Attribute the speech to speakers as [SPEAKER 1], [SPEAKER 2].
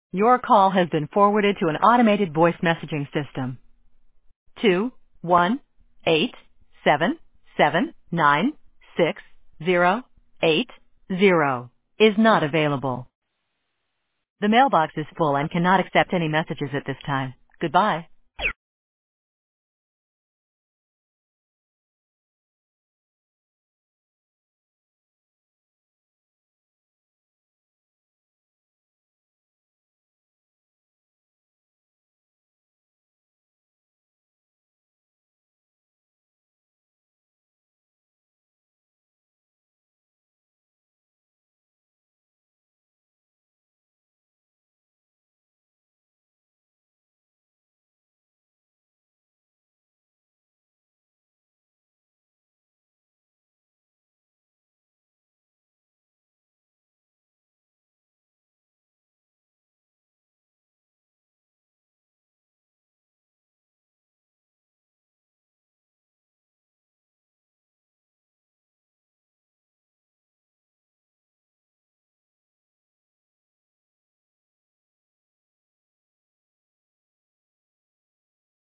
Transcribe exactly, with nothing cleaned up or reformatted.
[SPEAKER 1] Your call has been forwarded to an automated voice messaging system. Two one eight seven seven nine six zero eight zero is not available. The mailbox is full and cannot accept any messages at this time. Goodbye.